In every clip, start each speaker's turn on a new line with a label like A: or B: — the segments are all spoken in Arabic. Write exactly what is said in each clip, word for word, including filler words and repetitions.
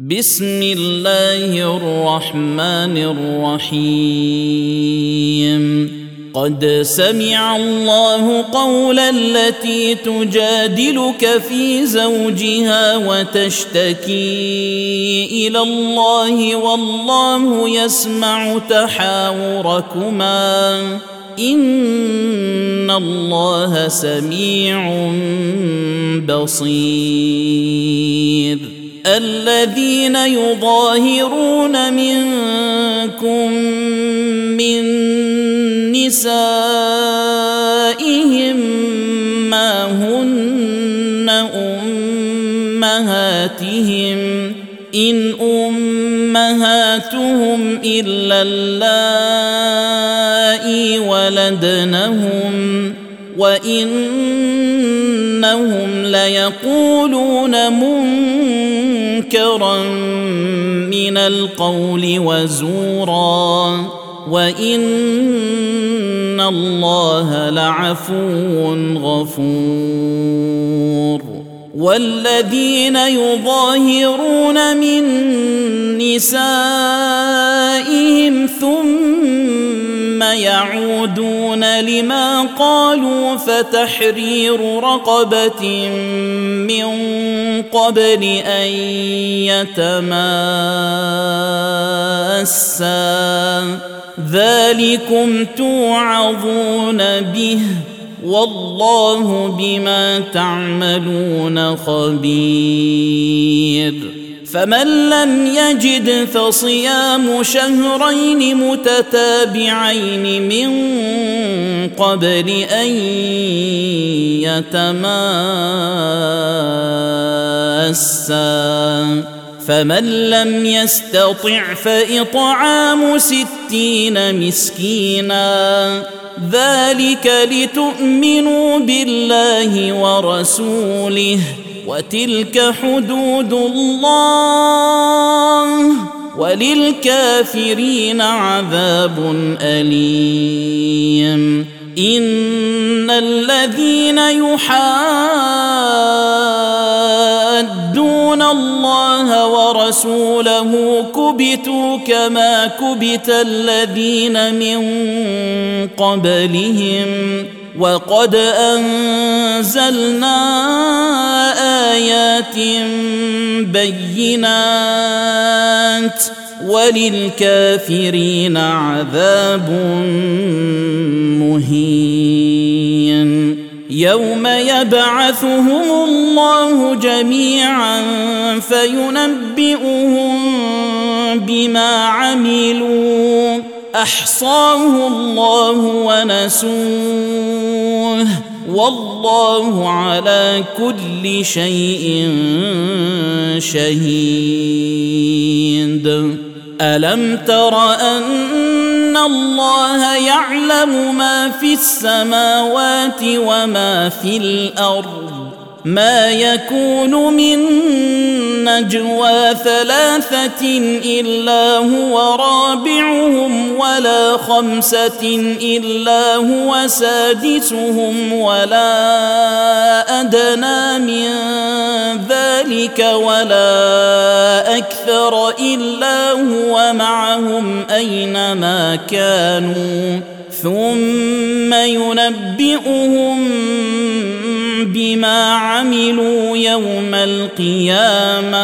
A: بسم الله الرحمن الرحيم قد سمع الله قول التي تجادلك في زوجها وتشتكي إلى الله والله يسمع تحاوركما إن الله سميع بصير الذين يظاهرون منكم من نسائهم ما هن أمهاتهم إن أمهاتهم إلا اللائي ولدنهم وإنهم ليقولون منكرا من القول وزورا وإن الله لعفو غفور والذين يظاهرون من نسائهم ثم يعودون لما قالوا فتحرير رقبة من قبل أن يتماسا ذلكم توعظون به والله بما تعملون خبير فمن لم يجد فصيام شهرين متتابعين من قبل أن يتماسا فمن لم يستطع فإطعام ستين مسكينا ذلك لتؤمنوا بالله ورسوله وتلك حدود الله وللكافرين عذاب أليم إن الذين يحادون الله ورسوله كبتوا كما كبت الذين من قبلهم وقد أنزلنا آيات بينات وللكافرين عذاب مهين يوم يبعثهم الله جميعا فينبئهم بما عملوا أحصاه الله ونسوه والله على كل شيء شهيد ألم تر أن الله يعلم ما في السماوات وما في الأرض ما يكون من نجوى ثلاثة إلا هو رابعهم ولا خمسة إلا هو سادسهم ولا أدنى من ذلك ولا أكثر إلا هو معهم أينما كانوا ثم ينبئهم بما عملوا يوم القيامة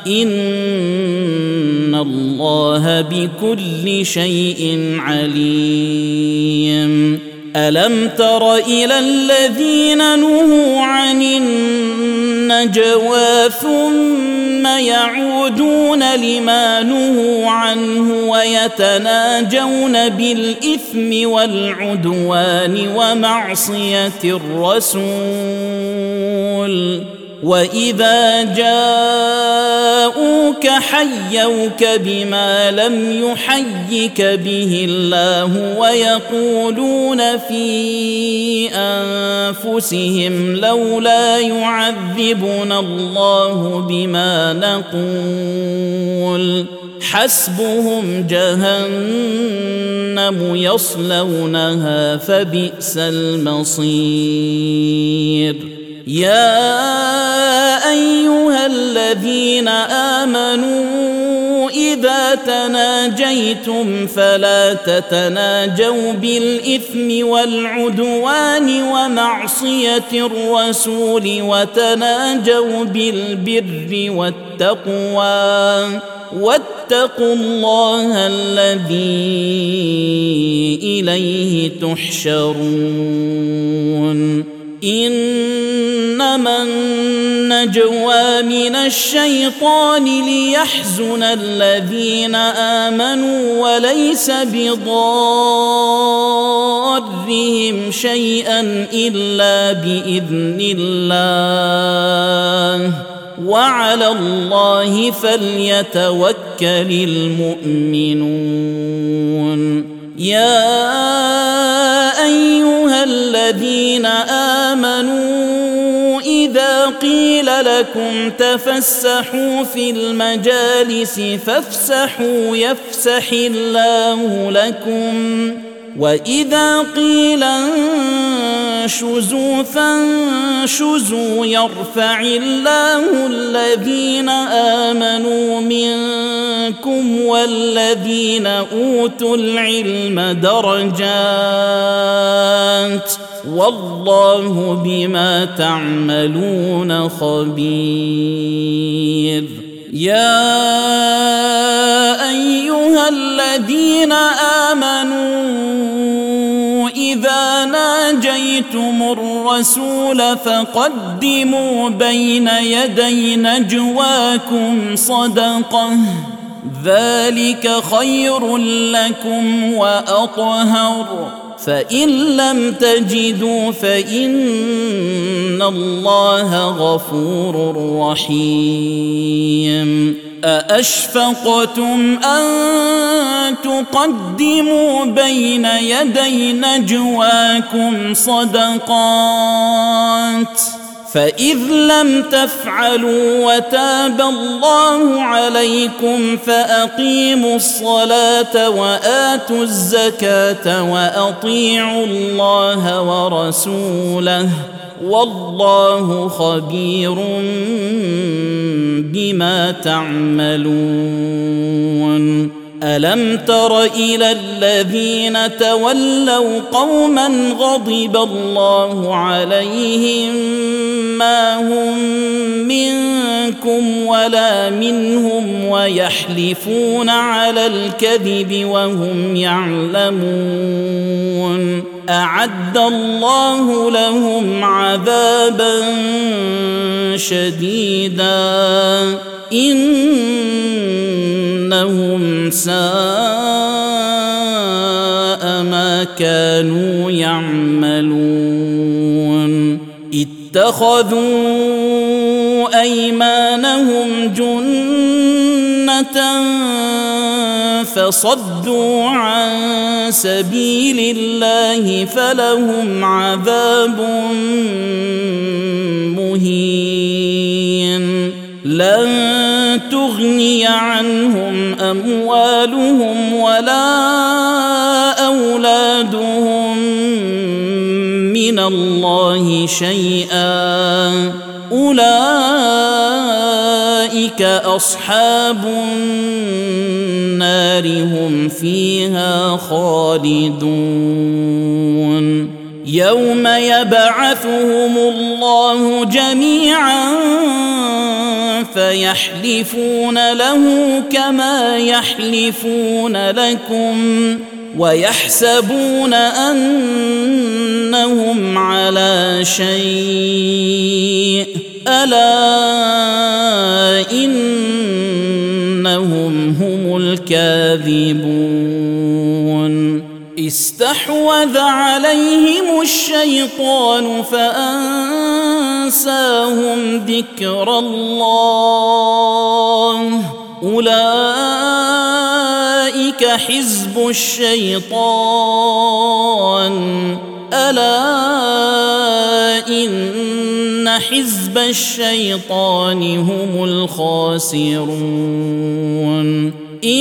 A: إن الله بكل شيء عليم ألم تر إلى الذين نهوا عن النجوى ثم يعودون لما نهوا عنه ويتناجون بالإثم والعدوان ومعصية الرسول وإذا جاءوك حيوك بما لم يحيك به الله ويقولون في أنفسهم لولا يعذبنا الله بما نقول حسبهم جهنم يصلونها فبئس المصير يا أيها الذين آمنوا إذا تناجيتم فلا تتناجوا بالإثم والعدوان ومعصية الرسول وتناجوا بالبر والتقوى واتقوا الله الذي إليه تحشرون إنما النجوى من الشيطان ليحزن الذين آمنوا وليس بضارهم شيئا إلا بإذن الله وعلى الله فليتوكل المؤمنون يا أيها الذين آمنوا إذا قيل لكم تفسحوا في المجالس فافسحوا يفسح الله لكم وإذا قيل انشزوا فانشزوا يرفع الله الذين آمنوا منكم والذين أوتوا العلم درجات والله بما تعملون خبير يا أيها الذين آمنوا إذا ناجيتم الرسول فقدموا بين يدي نجواكم صدقة ذلك خير لكم وأطهر فإن لم تجدوا فإن الله غفور رحيم أأشفقتم أن تقدموا بين يدي نجواكم صدقات فإذ لم تفعلوا وتاب الله عليكم فأقيموا الصلاة وآتوا الزكاة وأطيعوا الله ورسوله والله خبير بما تعملون ألم تر إلى الذين تولوا قوما غضب الله عليهم ما هم منكم ولا منهم ويحلفون على الكذب وهم يعلمون أعد الله لهم عذابا شديدا إنهم ساء ما كانوا يعملون اتخذوا أيمانهم جنة فصدوا عن سبيل الله فلهم عذاب مهين لن تغني عنهم أموالهم ولا أولادهم من الله شيئا أولئك أصحاب النار هم فيها خالدون يوم يبعثهم الله جميعا فيحلفون له كما يحلفون لكم ويحسبون أنهم على شيء ألا إنهم هم الكاذبون استحوذ عليهم الشيطان فأنساهم ذكر الله أولئك حزب الشيطان ألا إن حزب الشيطان هم الخاسرون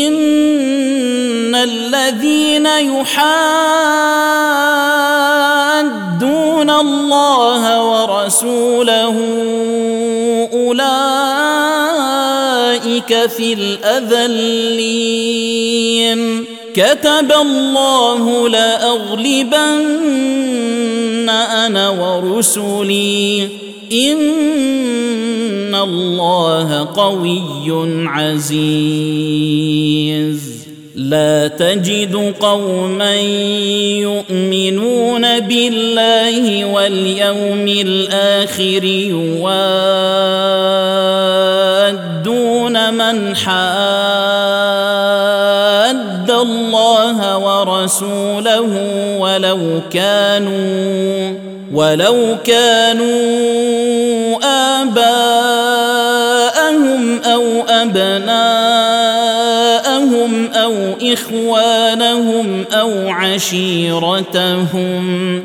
A: إن الذين يحادون الله الله ورسوله أولئك في الأذلين كتب الله لأغلبن أنا ورسلي إن الله قوي عزيز لا تجد قوما يؤمنون بالله واليوم الآخر يوادون من حاد الله ورسوله ولو كانوا ولو كانوا آباءهم أو أبناءهم أو إخوانهم أو عشيرتهم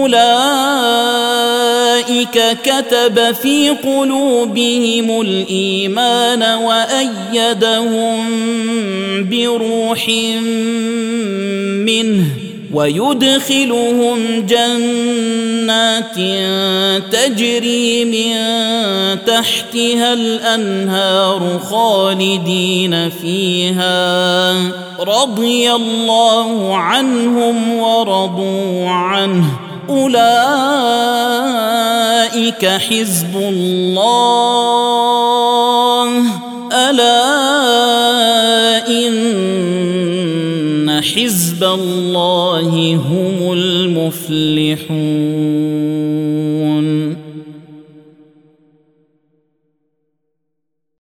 A: أولئك كتب في قلوبهم الإيمان وأيدهم بروح منه ويدخلهم جنات تجري من تحتها الأنهار خالدين فيها رضي الله عنهم ورضوا عنه أولئك حزب الله ألا إن حزب الله هم المفلحون.